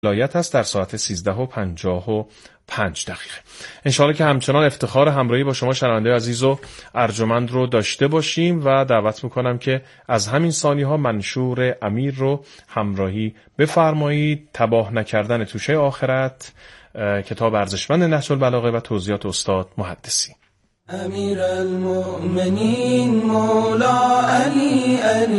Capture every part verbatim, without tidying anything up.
ولایت است در ساعت سیزده و پنجاه و پنج دقیقه. انشاءالله که همچنان افتخار همراهی با شما شنونده عزیز و ارجمند رو داشته باشیم و دعوت میکنم که از همین ثانیه ها منشور امیر رو همراهی بفرمایید. تباه نکردن توشه آخرت، کتاب ارزشمند نهج البلاغه و توضیحات استاد محدثی. امیر المؤمنین مولا علی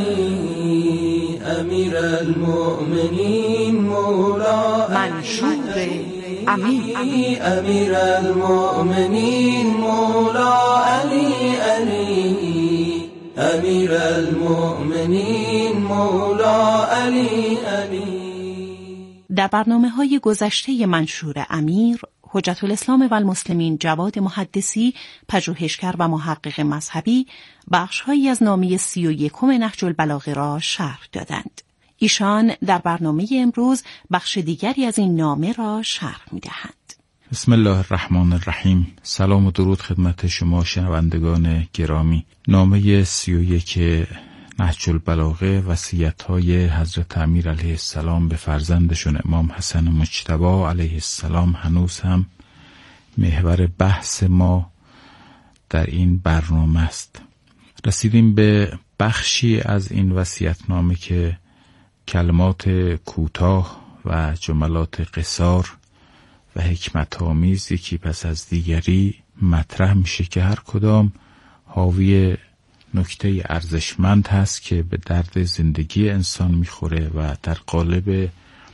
علی، امیر المؤمنین مولا منشور امیر، امیر المؤمنین مولا علی علی، امیر المؤمنین مولا علی علی. در برنامه‌های گذشته منشور امیر، حجت الاسلام و المسلمین جواد محدثی، پژوهشگر و محقق مذهبی، بخش‌هایی از نامه سی و یکم نهج البلاغه را شرح دادند. ایشان در برنامه امروز بخش دیگری از این نامه را شرح می‌دهند. بسم الله الرحمن الرحیم. سلام و درود خدمت شما شنوندگان گرامی. نامه سی و یک نهج البلاغه، وصیت‌های حضرت امیر علیه السلام به فرزندشون امام حسن مجتبی علیه السلام هنوز هم محور بحث ما در این برنامه است. رسیدیم به بخشی از این وصیت‌نامه که کلمات کوتاه و جملات قصار و حکمت‌آمیز یکی پس از دیگری مطرح میشه که هر کدام حاوی نکته ارزشمند هست که به درد زندگی انسان میخوره و در قالب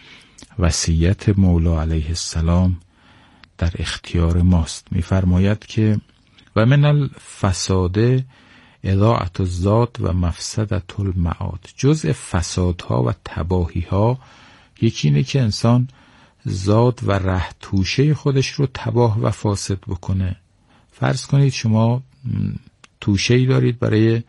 وصیت مولا علیه السلام در اختیار ماست. میفرماید که و من الفساد اضاعت الزاد و مفسدت المعاد. جزء فسادها و تباهیها یکی اینه که انسان زاد و ره توشه خودش رو تباه و فاسد بکنه. فرض کنید شما توشه‌ای دارید برای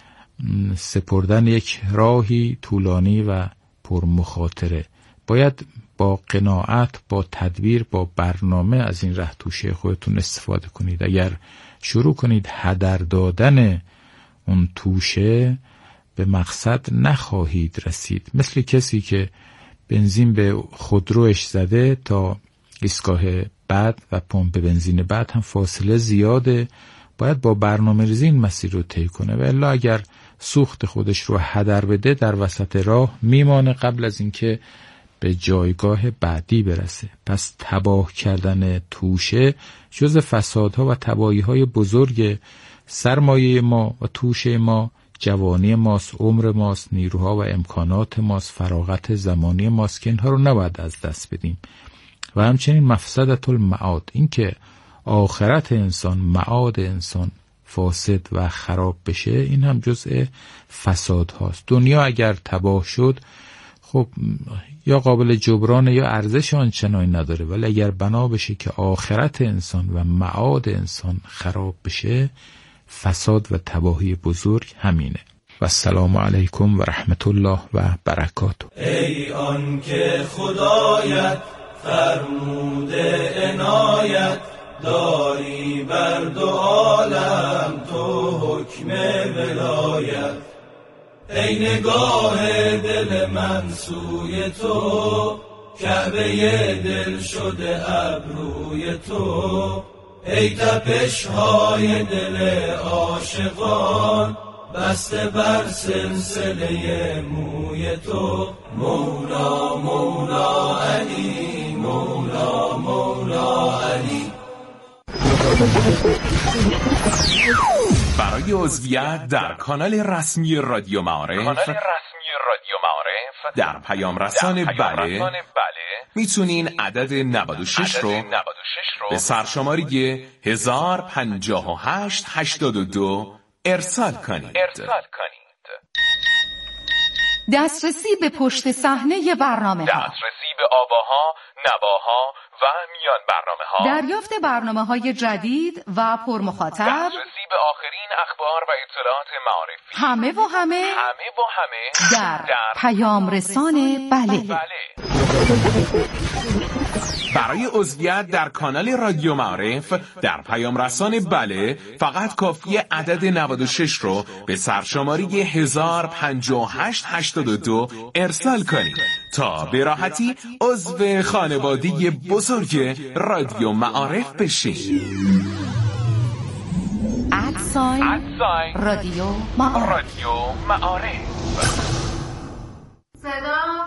سپردن یک راهی طولانی و پرمخاطره. باید با قناعت، با تدبیر، با برنامه از این ره توشه خودتون استفاده کنید. اگر شروع کنید هدر دادن اون توشه، به مقصد نخواهید رسید. مثل کسی که بنزین به خودروش زده تا ایستگاه بعد و پمپ بنزین بعد هم فاصله زیاده، باید با برنامه ریزی این مسیر رو طی کنه و الا اگر سوخت خودش رو هدر بده در وسط راه میمانه قبل از اینکه به جایگاه بعدی برسه. پس تباه کردن توشه جز فسادها و تباهی‌های بزرگ سرمایه ما و توشه ما جوانی ماست، عمر ماست، نیروها و امکانات ماست، فراغت زمانی ماست که اینها رو نباید از دست بدیم. و همچنین مفسدت المعاد، این که آخرت انسان، معاد انسان فاسد و خراب بشه، این هم جزء فساد هاست. دنیا اگر تباه شد خب یا قابل جبران یا ارزش آنچنانی نداره، ولی اگر بنا بشه که آخرت انسان و معاد انسان خراب بشه، فساد و تباهی بزرگ همینه. و السلام علیکم و رحمت الله و برکاته. ای آن که خدایت فرموده عنایت، داری بر دو عالم تو حکم ولایت. ای نگاه دل من سوی تو، کعبه دل شده ابروی تو. ای تپش های دل عاشقان، بسته بر سلسله موی تو. مولا مولا علی، مولا مولا علی. برای عضویت در کانال رسمی رادیو معارف، کانال رسمی رادیو معارف در پیام رسان بله, بله میتونین عدد نود و شش رو, رو به سرشماری هزار و پنجاه و هشت هشتاد و دو ارسال کنید. ارسال کنید. دسترسی به پشت صحنه برنامه ها، دسترسی به آواها، نواها و میان برنامه ها، دریافت برنامه های جدید و پرمخاطب، دسترسی به آخرین اخبار و اطلاعات معرفی، همه و همه همه و همه در, در پیام رسان بله, بله. برای عضویت در کانال رادیو معارف در پیام رسان بله فقط کافی عدد نود و شش رو به سرشماری هزار و پنجاه و هشت هشتاد و دو ارسال کنید تا به راحتی عضو خانواده بزرگ رادیو معارف بشین. ادساین رادیو معارف. رادیو معارف. صدا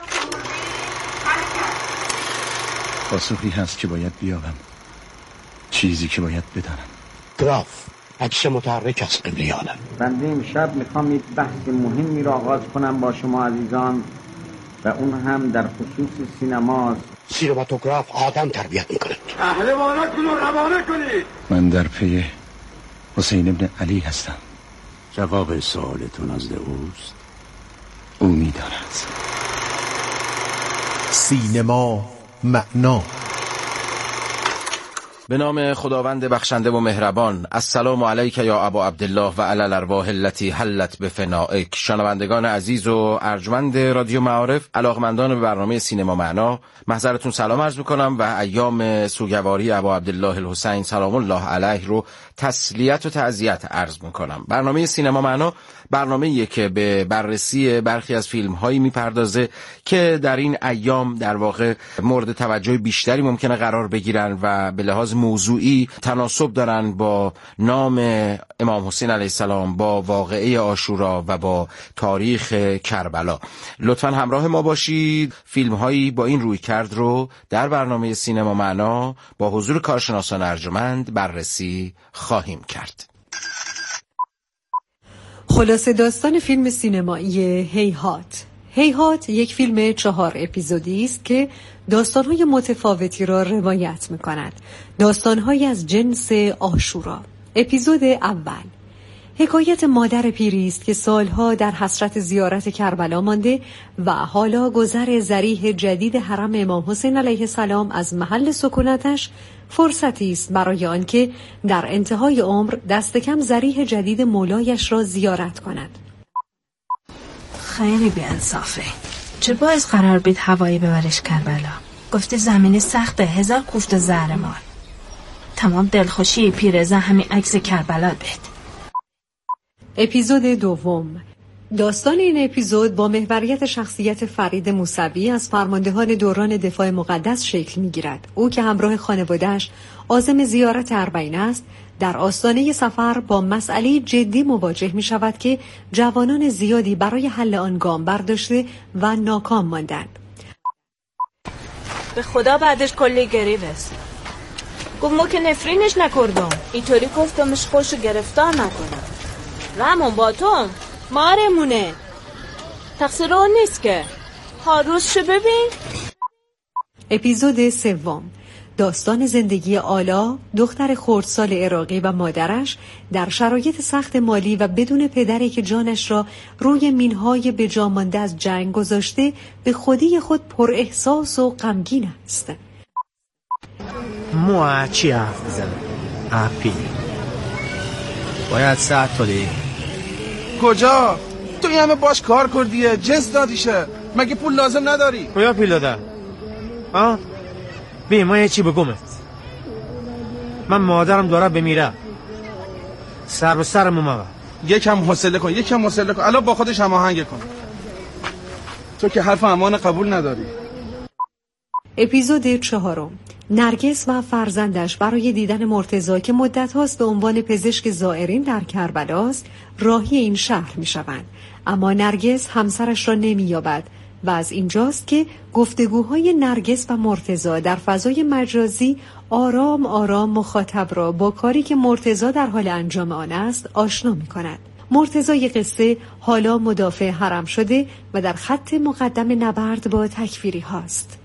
پاسخی هست که باید بیابم، چیزی که باید بدانم. گراف عکس متحرک از قبلیانه. بنده امشب میخوام یک بحث مهمی را آغاز کنم با شما عزیزان و اون هم در خصوص سینماست. سینماتوگراف آدم تربیت میکنه. پهلواناتون رو روانه کنید. من در پی حسین ابن علی هستم. جواب سوالتون از اوست؟ او میداند. سینما معنا. به نام خداوند بخشنده و مهربان. السلام علیک یا ابا عبدالله و علی الارواح التي حلت بفنائک. شنوندگان عزیز و ارجمند رادیو معارف، علاقمندان به برنامه سینما معنا، محضرتون سلام عرض میکنم و ایام سوگواری ابا عبدالله الحسین سلام الله علیه رو تسلیت و تعزیت عرض میکنم. برنامه سینما معنا برنامه‌ایه که به بررسی برخی از فیلم‌هایی میپردازه که در این ایام در واقع مورد توجه بیشتری ممکنه قرار بگیرن و به لحاظ موضوعی تناسب دارن با نام امام حسین علیه السلام، با واقعه عاشورا و با تاریخ کربلا. لطفاً همراه ما باشید. فیلم‌هایی با این رویکرد رو در برنامه سینما معنا با حضور کارشناسان ارجمند بررسی خواهیم کرد. خلاصه داستان فیلم سینمایی هیهات. هیهات یک فیلم چهار اپیزودی است که داستان‌های متفاوتی را روایت می‌کند. داستان‌های از جنس عاشورا. اپیزود اول حکایت مادر پیری است که سالها در حسرت زیارت کربلا مانده و حالا گذر ذریح جدید حرم امام حسین علیه السلام از محل سکونتش فرصتی است برای آنکه در انتهای عمر دست کم ذریح جدید مولایش را زیارت کند. خیلی بی‌انصافه. چه باعث قرار بید هوایی ببرش کربلا؟ گفته زمین سخته، هزار کوفت و زهرمار. تمام دلخوشی پیرزن همین عکس کربلا بید. اپیزود دوم. داستان این اپیزود با محوریت شخصیت فرید موسوی از فرماندهان دوران دفاع مقدس شکل می‌گیرد. او که همراه خانواده‌اش عازم زیارت اربعین است، در آستانه سفر با مسئله جدی مواجه می‌شود که جوانان زیادی برای حل آن گام برداشته و ناکام ماندند. به خدا بعدش کلی گریوست. گفت ما که نفرینش نکردم، اینطوری گفتمش خوشو گرفتار نکنم. رمون با تو مارمونه، تقصیر اون نیست که. هر روز شو ببین. اپیزود سوم. داستان زندگی آلا، دختر خردسال عراقی و مادرش در شرایط سخت مالی و بدون پدری که جانش را روی مینهای به جا مانده از جنگ گذاشته، به خودی خود پر احساس و غمگین است. مو چی حرف بزنم؟ اپی باید ساعت تولی. کجا؟ تو این همه باش کار کردیه، جنس دادیشه، مگه پول لازم نداری؟ کجا پول دادم؟ آه؟ بی ما یه چی بگمت. من مادرم داره بمیره، سر به سرمو مگه. یکم حوصله کن، یکم حوصله کن، الان با خودش هماهنگ کن. تو که حرف امان قبول نداری. اپیزود چهارم. نرگس و فرزندش برای دیدن مرتضی که مدت هاست به عنوان پزشک زائرین در کربلاست راهی این شهر می شوند. اما نرگس همسرش را نمی یابد و از اینجاست که گفتگوهای نرگس و مرتضی در فضای مجازی آرام آرام مخاطب را با کاری که مرتضی در حال انجام آن است آشنا می کند. مرتضی قصه حالا مدافع حرم شده و در خط مقدم نبرد با تکفیری هاست.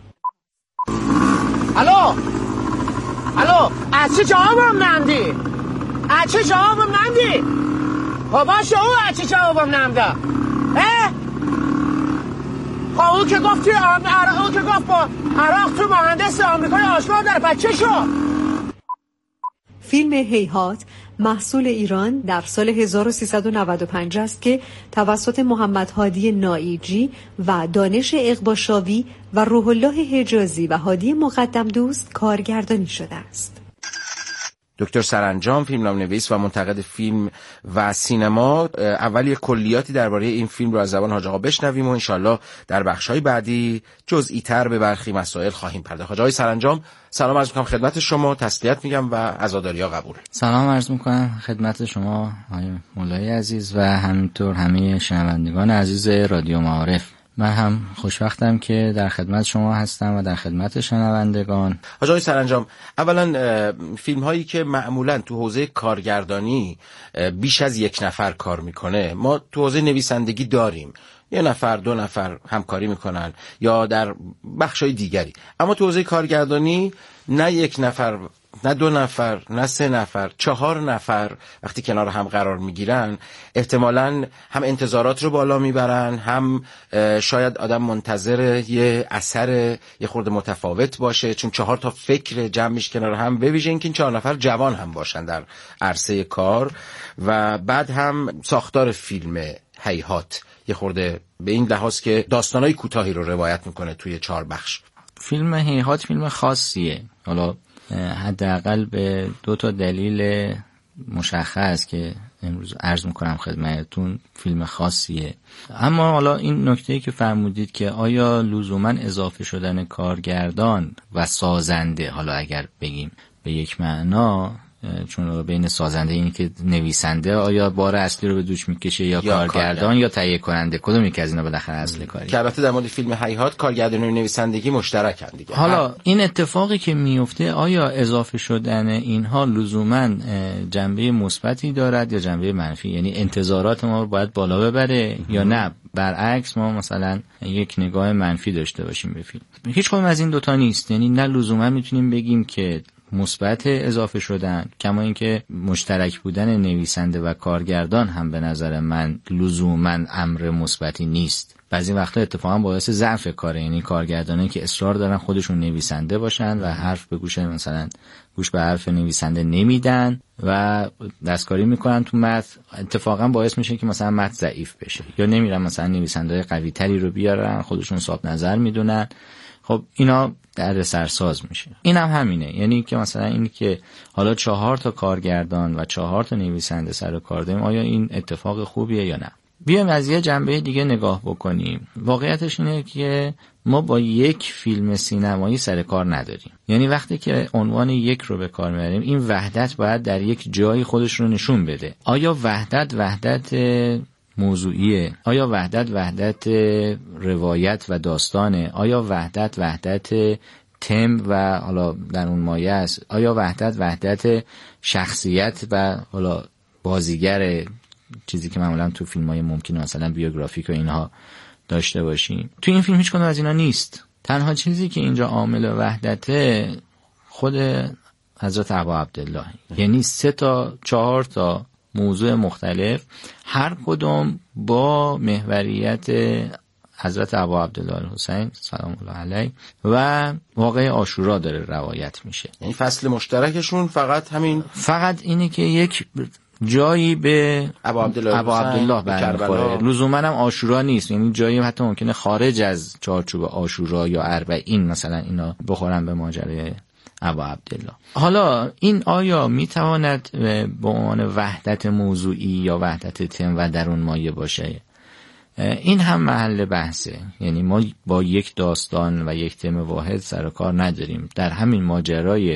الو الو از چه جوابم نمدی؟ از چه جوابم نمدی؟ خب باشه او از چه جوابم نمده؟ اه؟ خب او که گفت توی او که گفت با عراق تو مهندس آمریکای آشنا داره، بچه شو. فیلم هیهات محصول ایران در سال هزار و سیصد و نود و پنج است که توسط محمد هادی نائیجی و دانش اقباشاوی و روح الله حجازی و هادی مقدم دوست کارگردانی شده است. دکتر سرانجام، فیلمنامه‌نویس و منتقد فیلم و سینما، اول یک کلیاتی درباره این فیلم رو از زبان حاج آقا بشنویم و انشالله در بخش‌های بعدی جزئی‌تر به برخی مسائل خواهیم پرداخت. حاج آقای سرانجام، سلام عرض می‌کنم خدمت شما، تسلیت میگم و عزاداری‌ها قبول. سلام عرض می‌کنم خدمت شما آقای مولای عزیز و همینطور همه شنوندگان عزیز رادیو معارف. من هم خوشبختم که در خدمت شما هستم و در خدمت شنوندگان. حاج آقای سرانجام، اولا فیلم هایی که معمولا تو حوزه کارگردانی بیش از یک نفر کار میکنه، ما تو حوزه نویسندگی داریم، یه نفر دو نفر همکاری میکنن یا در بخشای دیگری، اما تو حوزه کارگردانی نه یک نفر، نه دو نفر، نه سه نفر، چهار نفر وقتی کنار هم قرار میگیرن احتمالاً هم انتظارات رو بالا میبرن، هم شاید آدم منتظر یه اثر یه خورده متفاوت باشه، چون چهار تا فکر جمعش کنار هم، به ویژه اینکه این چهار نفر جوان هم باشن در عرصه کار. و بعد هم ساختار فیلم هیهات یه خورده به این لحاظ که داستانای کوتاهی رو روایت میکنه توی چهار بخش. فیلم هیهات فیلم خاصیه، حالا حداقل به دو تا دلیل مشخص که امروز عرض میکنم خدمتتون. فیلم خاصیه، اما حالا این نکته‌ای که فرمودید که آیا لزوما اضافه شدن کارگردان و سازنده، حالا اگر بگیم به یک معنا، چون بین سازنده اینی که نویسنده آیا بار اصلی رو به دوش میکشه یا, یا کارگردان یا تهیه کننده، کدوم یک از اینا بالاخره اصل کاری؟ که البته در مورد فیلم هیهات کارگردانی و نویسندگی مشترکن دیگه. حالا هم. این اتفاقی که میفته آیا اضافه شدن اینها لزوما جنبه مثبتی دارد یا جنبه منفی؟ یعنی انتظارات ما رو باید بالا ببره یا نه برعکس ما مثلا یک نگاه منفی داشته باشیم به فیلم؟ هیچ کدوم از این دوتا نیست. یعنی نه لزوما میتونیم بگیم که مثبت اضافه شدن، کما اینکه مشترک بودن نویسنده و کارگردان هم به نظر من لزوما امر مثبتی نیست. بعضی وقتا اتفاقا باعث ضعف کاره، یعنی کارگردانایی که اصرار دارن خودشون نویسنده باشن و حرف به گوش مثلا گوش به حرف نویسنده نمیدن و دستکاری میکنن تو متن، اتفاقا باعث میشه که مثلا متن ضعیف بشه، یا نمیرن مثلا نویسنده‌های قوی تری رو بیارن، خودشون صاحب نظر میدونن. خب اینا درد سرساز میشه. این هم همینه، یعنی که مثلا این که حالا چهار تا کارگردان و چهار تا نویسنده سر کار داریم، آیا این اتفاق خوبیه یا نه؟ بیایم از یه جنبه دیگه نگاه بکنیم. واقعیتش اینه که ما با یک فیلم سینمایی سر کار نداریم. یعنی وقتی که عنوان یک رو به کار میبریم، این وحدت باید در یک جایی خودش رو نشون بده. آیا وحدت وحدت موضوعیه؟ آیا وحدت وحدت روایت و داستانه؟ آیا وحدت وحدت تم و حالا در اون مایه است؟ آیا وحدت وحدت شخصیت و حالا بازیگر، چیزی که معمولا تو فیلم‌های ممکنه مثلا بیوگرافیک و اینها داشته باشیم؟ تو این فیلم هیچ کدوم از اینا نیست. تنها چیزی که اینجا عامل وحدته خود حضرت ابا عبدالله، یعنی سه تا چهار تا موضوع مختلف، هر کدوم با محوریت حضرت ابا عبدالله الحسین سلام الله علیه و واقعه عاشورا داره روایت میشه. یعنی فصل مشترکشون فقط همین، فقط اینه که یک جایی به ابا عبدالله, ابا عبدالله برمیخوره، لزوما هم عاشورا نیست، یعنی جایی حتی ممکنه خارج از چارچوب عاشورا یا اربعین مثلا اینا بخورن به ماجرای ابا عبدالله. حالا این آیا میتواند به عنوان وحدت موضوعی یا وحدت تم و درون مایه باشه؟ این هم محل بحثه. یعنی ما با یک داستان و یک تم واحد سر کار نداریم. در همین ماجرای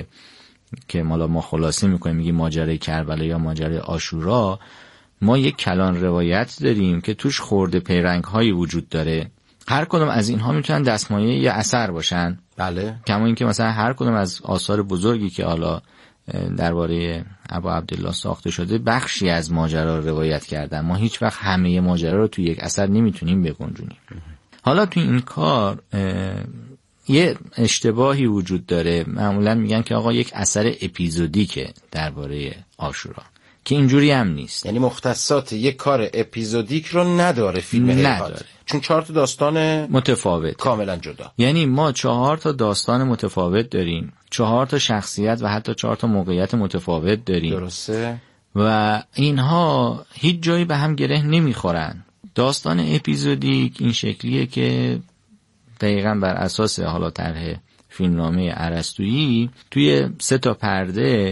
که مالا ما خلاصه میکنیم میگیم ماجرای کربلا یا ماجرای عاشورا، ما یک کلان روایت داریم که توش خورده پیرنگ هایی وجود داره. هر کدوم از اینها میتونن دستمایه یه اثر باشن. بله. کما اینکه مثلا هر کدوم از آثار بزرگی که حالا درباره ابا عبدالله ساخته شده بخشی از ماجرا رو روایت کردن. ما هیچ وقت همه ماجرا رو توی یک اثر نمیتونیم بگنجونیم. حالا توی این کار یه اشتباهی وجود داره. معمولا میگن که آقا یک اثر اپیزودیکه درباره عاشورا، که اینجوری هم نیست. یعنی مختصات یک کار اپیزودیک رو نداره فیلم هیهات، چون چهار تا داستان متفاوت کاملا جدا. یعنی ما چهار تا داستان متفاوت داریم، چهار تا شخصیت و حتی چهار تا موقعیت متفاوت داریم. درسته. و اینها هیچ جایی به هم گره نمیخورن. داستان اپیزودیک این شکلیه که دقیقاً بر اساس حالا طرح فیلمنامه ارسطویی توی سه تا پرده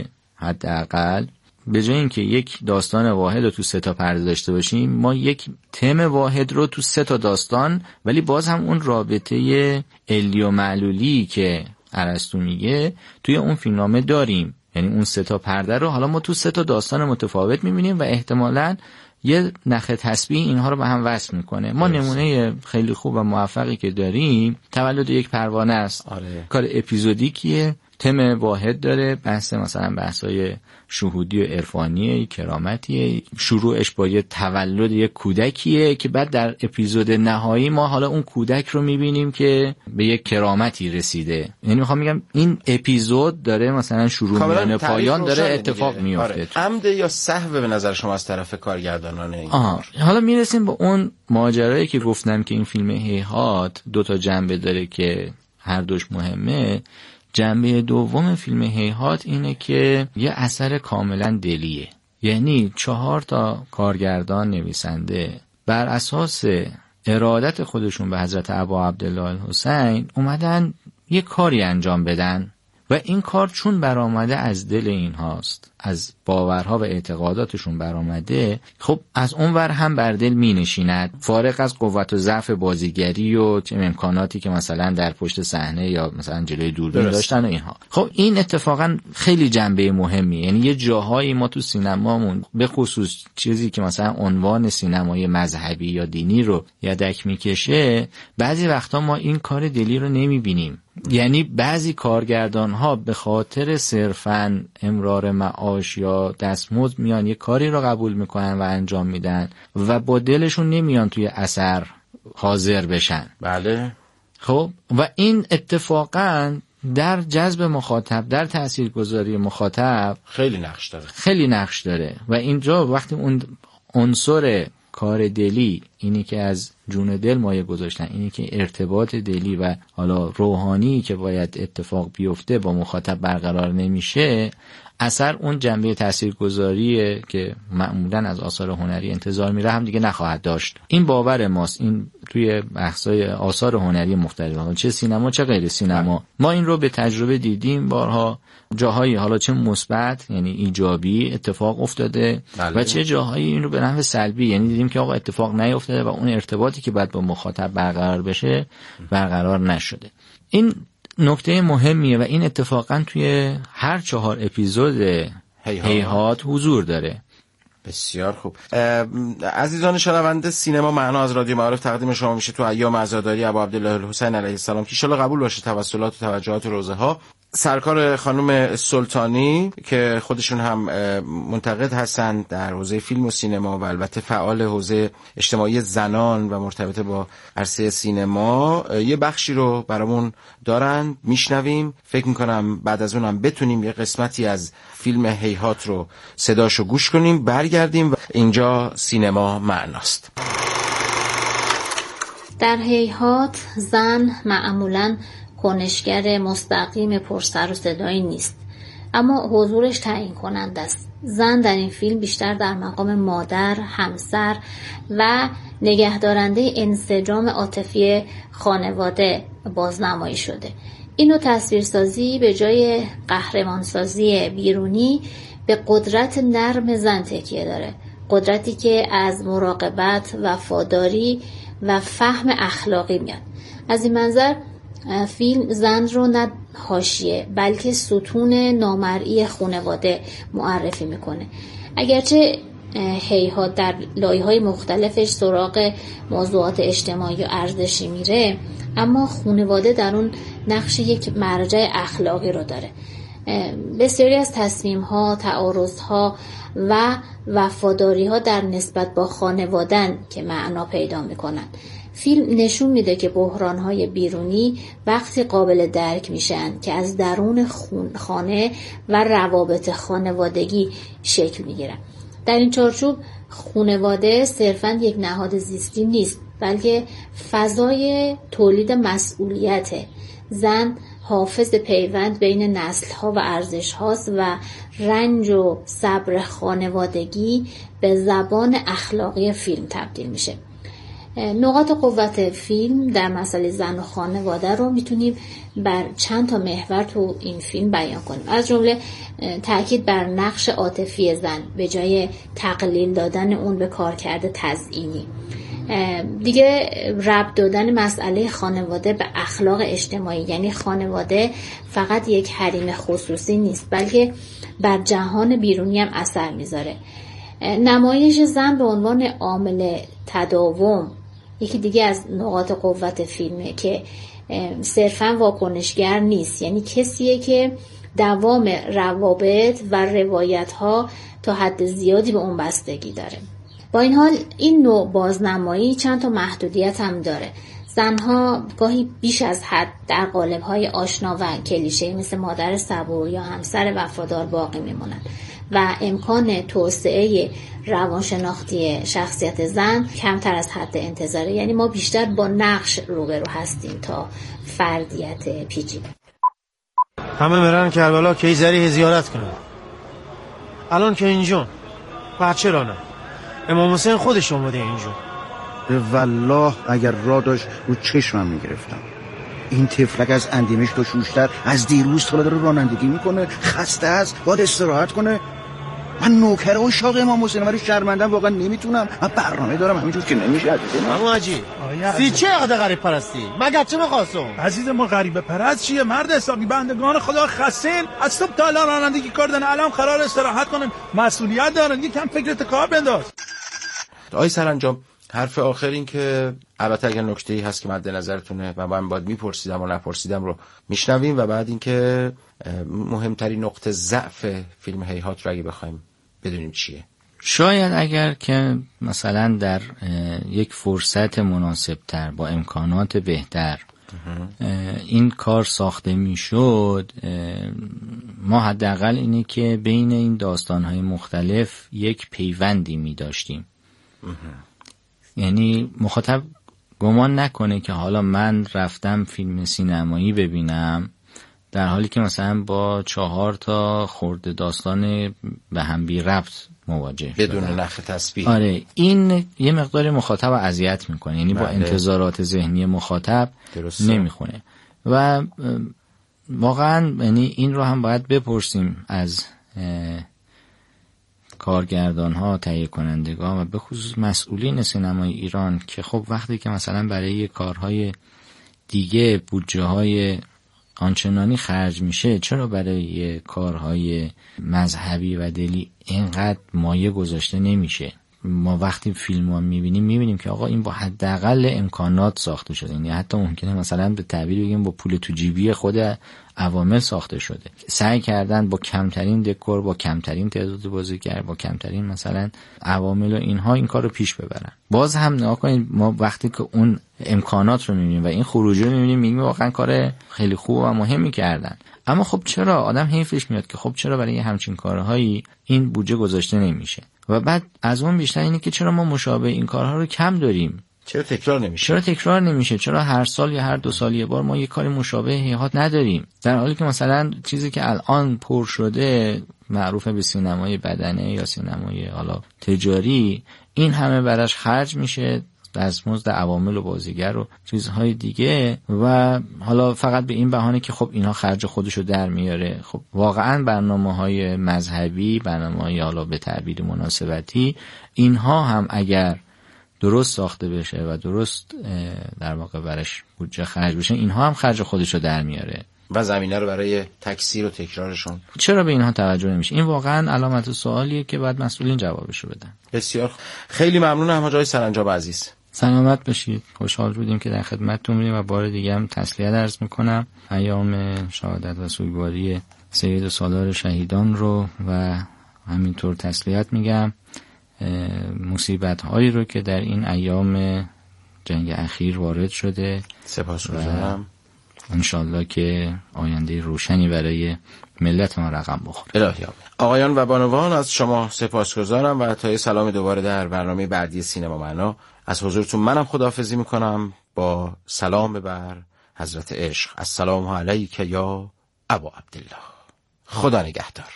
حداقل به جای اینکه یک داستان واحد رو تو سه تا پرده داشته باشیم، ما یک تم واحد رو تو سه تا داستان، ولی باز هم اون رابطه علی و معلولی که ارسطو میگه توی اون فیلمنامه داریم. یعنی اون سه تا پرده رو حالا ما تو سه تا داستان متفاوت میبینیم و احتمالاً یه نخ تسبیح اینها رو به هم وصل میکنه. ما نمونه خیلی خوب و موفقی که داریم تولد یک پروانه است. آره. کار اپیزودیکیه، تم واحد داره، بحث مثلا بحثای شهودی و عرفانی، کرامتیه، شروعش با یه تولد یک کودکیه که بعد در اپیزود نهایی ما حالا اون کودک رو میبینیم که به یک کرامتی رسیده. یعنی میخوام میگم این اپیزود داره مثلا شروع میانه پایان داره اتفاق میفته. آره. عمد یا سهو به نظر شما از طرف کارگردانان این کار؟ حالا میرسیم به اون ماجرایی که گفتم که این فیلم هیهات دو تا جنبه داره که هر دوش مهمه. جنبه دوم فیلم هیهات اینه که یه اثر کاملا دلیه. یعنی چهار تا کارگردان نویسنده بر اساس ارادت خودشون به حضرت ابا عبدالله الحسین اومدن یه کاری انجام بدن و این کار چون برآمده از دل اینهاست، از باورها و اعتقاداتشون برآمده، خب از اونور هم بر دل می نشیند، فارغ از قوت و ضعف بازیگری و امکاناتی که مثلا در پشت صحنه یا مثلا جلوی دوربین داشتن و اینها. خب این اتفاقا خیلی جنبه مهمی. یعنی یه جاهایی ما تو سینمامون به خصوص چیزی که مثلا عنوان سینمای مذهبی یا دینی رو یدک میکشه، بعضی وقتا ما این کار دلی رو نمیبینیم. یعنی بعضی کارگردان ها به خاطر صرفاً امرار معاش یا دستمزد میان یه کاری رو قبول میکنن و انجام میدن و با دلشون نمیان توی اثر حاضر بشن. بله. خب و این اتفاقاً در جذب مخاطب، در تاثیرگذاری مخاطب خیلی نقش داره. خیلی نقش داره و اینجا وقتی اون عنصر کار دلی، اینی که از جون دل مایه گذاشتن، اینی که ارتباط دلی و حالا روحانی که باید اتفاق بیفته با مخاطب برقرار نمیشه، اثر اون جنبه تاثیرگذاریه که معمولاً از آثار هنری انتظار میره هم دیگه نخواهد داشت. این باور ماست. این توی بحث‌های آثار هنری مختلف، چه سینما چه غیر سینما، ما این رو به تجربه دیدیم بارها. جاهایی حالا چه مثبت یعنی ایجابی اتفاق افتاده بله. و چه جاهایی این رو به نحو سلبی، یعنی دیدیم که آقا اتفاق نیفتاده و اون ارتباطی که باید با مخاطب برقرار بشه برقرار نشده. این نکته مهمیه و این اتفاقا توی هر چهار اپیزود هیهات حضور داره. بسیار خوب. عزیزان شنونده، سینما معنا از رادیو معارف تقدیم شما میشه تو ایام عزاداری ابا عبدالله الحسین علیه السلام که ان شاءالله قبول باشه توسلات و توجهات و روزه ها. سرکار خانم سلطانی که خودشون هم منتقد هستند در حوزه فیلم و سینما و البته فعال حوزه اجتماعی زنان و مرتبط با عرصه سینما، یه بخشی رو برامون دارن میشنویم. فکر میکنم بعد از اونم بتونیم یه قسمتی از فیلم هیهات رو صداشو گوش کنیم، برگردیم و اینجا سینما معناست. در هیهات زن معمولاً کنشگر مستقیم پرسر و صدایی نیست، اما حضورش تعیین کننده است. زن در این فیلم بیشتر در مقام مادر، همسر و نگهدارنده انسجام عاطفی خانواده بازنمایی شده. اینو تصویرسازی به جای قهرمانسازی بیرونی به قدرت نرم زن تکیه داره، قدرتی که از مراقبت، وفاداری و فهم اخلاقی میاد. از این منظر فیلم زن رو نه حاشیه بلکه ستون نامرئی خانواده معرفی میکنه. اگرچه هیهات در لایه‌های مختلفش سراغ موضوعات اجتماعی و ارزشی میره، اما خانواده در اون نقش یک مرجع اخلاقی رو داره. بسیاری از تصمیم‌ها، تعارض‌ها و وفاداری‌ها در نسبت با خانواده‌ن که معنا پیدا میکنن. فیلم نشون میده که بحران‌های بیرونی وقتی قابل درک میشن که از درون خانه و روابط خانوادگی شکل میگیرن. در این چارچوب خانواده صرفاً یک نهاد زیستی نیست، بلکه فضای تولید مسئولیته. زن حافظ پیوند بین نسل‌ها و ارزش‌هاست و رنج و صبر خانوادگی به زبان اخلاقی فیلم تبدیل میشه. نقاط قوت فیلم در مسئله زن و خانواده رو میتونیم بر چند تا محور تو این فیلم بیان کنیم. از جمله تاکید بر نقش عاطفی زن به جای تقلیل دادن اون به کارکرد تزیینی. دیگه ربط دادن مسئله خانواده به اخلاق اجتماعی، یعنی خانواده فقط یک حریم خصوصی نیست بلکه بر جهان بیرونی هم اثر میذاره. نمایش زن به عنوان عامل تداوم یکی دیگه از نقاط قوت فیلمه که صرفاً واکنشگر نیست، یعنی کسیه که دوام روابط و روایت‌ها تا حد زیادی به اون بستگی داره. با این حال این نوع بازنمایی چند تا محدودیت هم داره. زنها گاهی بیش از حد در قالب‌های آشنا و کلیشه‌ای مثل مادر صبور یا همسر وفادار باقی میمونن و امکان توسعه روانشناختی شخصیت زن کمتر از حد انتظاره، یعنی ما بیشتر با نقش روبرو هستیم تا فردیت پیچیده. همه برن کربلا که زری زیارت کنن. الان که اینجون بچه را نه امام حسین خودش اومده اینجا. به والله اگر را داشت رو چشمم میگرفتم. این تفلک از اندیمش تا شوشتر از دیروز تا داره رانندگی میکنه، خسته است، باید استراحت کنه. من نوکر و شاق امام حسین ولی شرمندم، واقعا نمیتونم. من برنامه دارم همینجور که نمیشه. عزیزم اما عجیب سی چه عقد غریب پرستی مگر چه مخواستم؟ عزیز ما غریبه پرست چیه؟ مرد حسابی بندگان خدا خسین از صبح تا الان رانندگی کردن، الان قرار استراحت کنن، مسئولیت دارن، یکم فکرت کار بنداز. آقای سرانجام حرف آخر این که البته اگر نکته‌ای هست که مد نظرتونه و من باید میپرسیدم و نپرسیدم رو میشنویم و بعد این که مهمترین نقطه ضعف فیلم هیهات رو اگه بخوایم بدونیم چیه. شاید اگر که مثلا در یک فرصت مناسبتر با امکانات بهتر این کار ساخته میشد، ما حداقل اینه که بین این داستان‌های مختلف یک پیوندی می داشتیم. یعنی مخاطب گمان نکنه که حالا من رفتم فیلم سینمایی ببینم در حالی که مثلا با چهار تا خورده داستان به هم بی ربط مواجه بدون نخ تسبیح. آره این یه مقدار مخاطب رو اذیت میکنه، یعنی با انتظارات ذهنی مخاطب نمیخونه و واقعا یعنی این رو هم باید بپرسیم از کارگردان ها، تهیه کنندگان و به خصوص مسئولین سینمای ایران که خب وقتی که مثلا برای کارهای دیگه بودجه های آنچنانی خرج میشه، چرا برای کارهای مذهبی و دلی اینقدر مایه گذاشته نمیشه؟ ما وقتی فیلم ها میبینیم میبینیم که آقا این با حداقل امکانات ساخته شده، یعنی حتی ممکنه مثلا به تعبیر بگیم با پول تو جیبی خود عوامل ساخته شده. سعی کردن با کمترین دکور، با کمترین تعداد بازیگر، با کمترین مثلا عوامل و اینها این کار رو پیش ببرن. باز هم نگاه کنید ما وقتی که اون امکانات رو میبینیم و این خروجی رو میبینیم میگیم واقعا کار خیلی خوب و مهمی کردن. اما خب چرا آدم حیفش میاد که خب چرا برای همچین کارهایی این بودجه گذاشته نمیشه؟ و بعد از اون بیشتر اینه که چرا ما مشابه این کارها رو کم داریم؟ چرا تکرار نمیشه؟ چرا تکرار نمیشه؟ چرا هر سال یا هر دو سال یه بار ما یه کاری مشابه هیهات نداریم؟ در حالی که مثلا چیزی که الان پر شده معروف به سینمای بدنه یا سینمای حالا تجاری، این همه براش خرج میشه، دستمزد عوامل و بازیگر و چیزهای دیگه و حالا فقط به این بهانه که خب اینها خرج خودشو در میاره. خب واقعا برنامه‌های مذهبی، برنامه‌های حالا به تعبیر مناسبتی، اینها هم اگر درست ساخته بشه و درست در واقع برش بودجه خرج بشه، اینها هم خرج خودشو در میاره و زمینه رو برای تکثیر و تکرارشون. چرا به اینها توجه نمیشه؟ این واقعا علامت سوالیه که باید مسئولین جوابشو بدن. بسیار خیلی ممنونم حاج آقای سرانجام عزیز. سلامت باشید. خوشحال بودیم که در خدمتتون بودیم و بار دیگه هم تسلیت عرض میکنم. ایام شهادت و سوگواری سید و سالار شهیدان رو و همینطور تسلیت میگم. مصیبت هایی رو که در این ایام جنگ اخیر وارد شده سپاسگزارم. انشالله که آینده روشنی برای ملت ما رقم بخوره. الهی آمین. آقایان و بانوان از شما سپاسگزارم و تا سلام دوباره در برنامه بعدی سینما معنا از حضورتون منم خداحافظی میکنم با سلام بر حضرت عشق. السلام علیک یا ابا عبدالله. خدا نگهدار.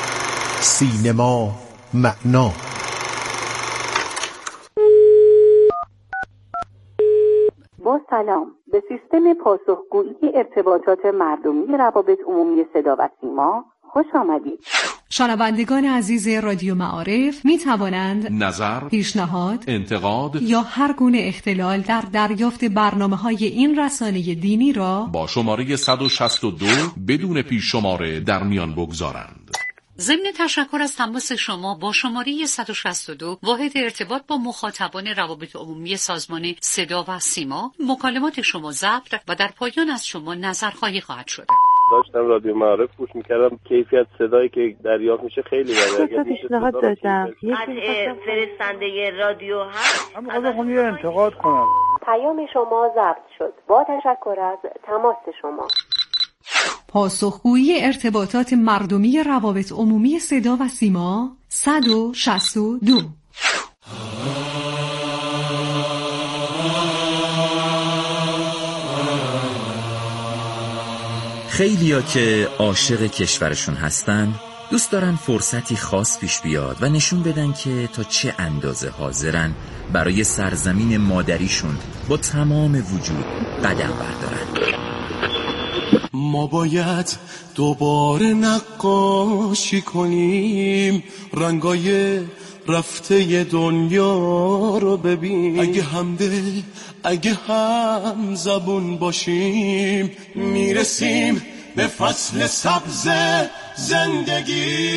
سینما معنا. با سلام، به سیستم پاسخگویی ارتباطات مردمی روابط عمومی صدا و سیما خوش آمدید. شنوندگان عزیز رادیو معارف می توانند نظر، پیشنهاد، انتقاد یا هر گونه اختلال در دریافت برنامه‌های این رسانه دینی را با شماره صد و شصت و دو بدون پیش شماره در میان بگذارند. ضمن تشکر از تماس شما با شماره صد و شصت و دو واحد ارتباط با مخاطبان روابط عمومی سازمان صدا و سیما، مکالمات شما ضبط و در پایان از شما نظرخواهی خواهد شد. داشتم رادیو معارف گوش میکردم، کیفیت صدایی که دریافت میشه خیلی بده. اگه پیشنهاد دادم قطع فرستنده رادیو هست، اما خواستم یه انتقاد کنم. پیام شما ضبط شد. با تشکر از تماس شما. پاسخگویی ارتباطات مردمی روابط عمومی صدا و سیما صد و شصت و دو. خیلیا که عاشق کشورشون هستن دوست دارن فرصتی خاص پیش بیاد و نشون بدن که تا چه اندازه حاضرن برای سرزمین مادریشون با تمام وجود قدم بردارن. ما باید دوباره نقاشی کنیم، رنگای رفته دنیا رو ببین. اگه همدل اگه هم زبون باشیم، میرسیم به فصل سبز زندگی.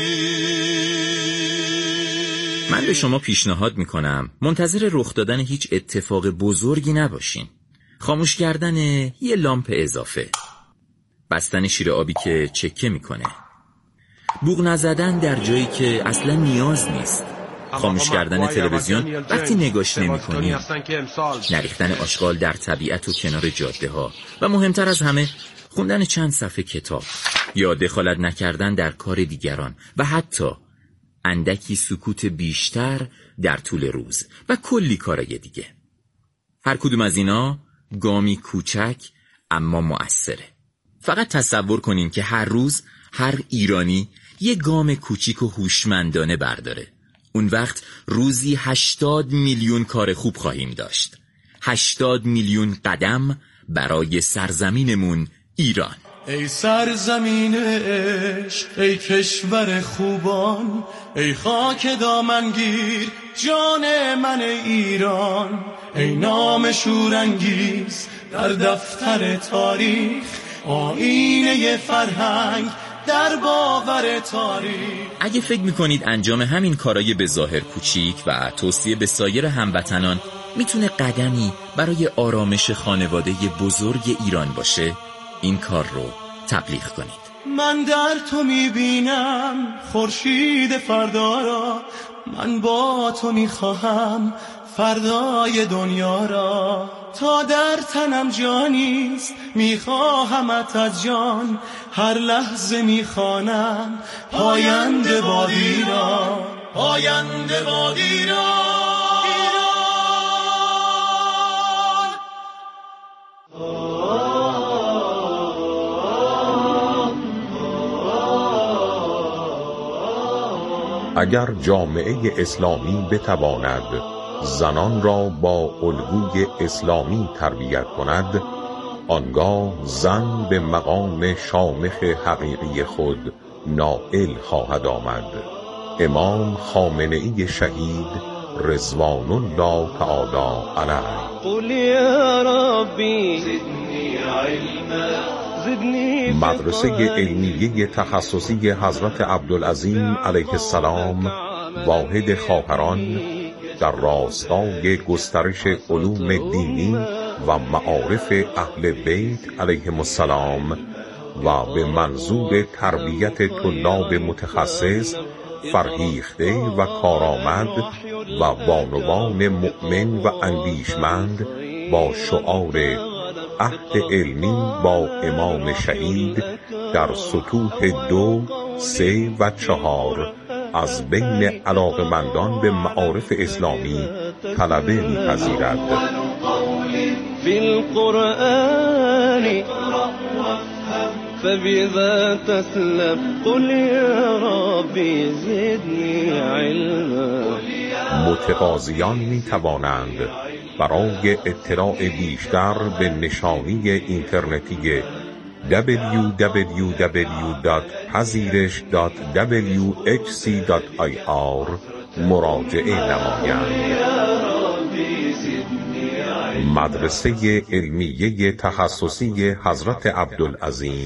من به شما پیشنهاد میکنم منتظر رخ دادن هیچ اتفاق بزرگی نباشین. خاموش کردن یه لامپ اضافه، بستن شیر آبی که چکه میکنه، بوق نزدن در جایی که اصلا نیاز نیست، خاموش کردن تلویزیون وقتی نگاش نمی‌کنی، نریختن آشغال در طبیعت و کنار جاده ها و مهمتر از همه خوندن چند صفحه کتاب یا دخالت نکردن در کار دیگران و حتی اندکی سکوت بیشتر در طول روز و کلی کارای دیگه. هر کدوم از اینا گامی کوچک اما مؤثره. فقط تصور کنین که هر روز هر ایرانی یه گام کوچیک و هوشمندانه برداره. اون وقت روزی هشتاد میلیون کار خوب خواهیم داشت. هشتاد میلیون قدم برای سرزمینمون ایران. ای سرزمین عشق، ای کشور خوبان، ای خاک دامنگیر جان من ایران، ای نام شورانگیز در دفتر تاریخ، آینه فرهنگ در باور تاریخ. اگه فکر میکنید انجام همین کارای به ظاهر کوچیک و توصیه به سایر هموطنان میتونه قدمی برای آرامش خانواده بزرگ ایران باشه، این کار رو تبلیغ کنید. من در تو میبینم خورشید فردا را، من با تو میخواهم فردای دنیا را، تا در تنم جانیست میخواهمت از جان، هر لحظه میخوانم پاینده بادی را، پاینده بادی را. اگر جامعه اسلامی بتواند زنان را با الگوی اسلامی تربیت کند، آنگاه زن به مقام شامخ حقیقی خود نائل خواهد آمد. امام خامنه‌ای شهید رضوان الله تعالی علیه. قل یا ربی زدنی علما. مدرسه علمیه تخصصی حضرت عبدالعظیم علیه السلام واحد خواهران در راستای گسترش علوم دینی و معارف اهل بیت علیهم السلام و به منظور تربیت طلاب متخصص، فرهیخته و کارآمد و بانوان مؤمن و اندیشمند با شعار عهد علمی با امام شهید در سطوح دو، سه و چهار از بین علاقمندان به معارف اسلامی طلبه می‌پذیرد. فی القرآن فبذا تسلم قل یا ربی زدنی علما. متقاضیان می‌توانند برای اطلاع بیشتر به نشانی اینترنتی دبلیو دبلیو دبلیو دات پذیرش دات دبلیو اچ سی دات آی آر مراجعه نمایند. مدرسه علمیه تخصصی حضرت عبدالعظیم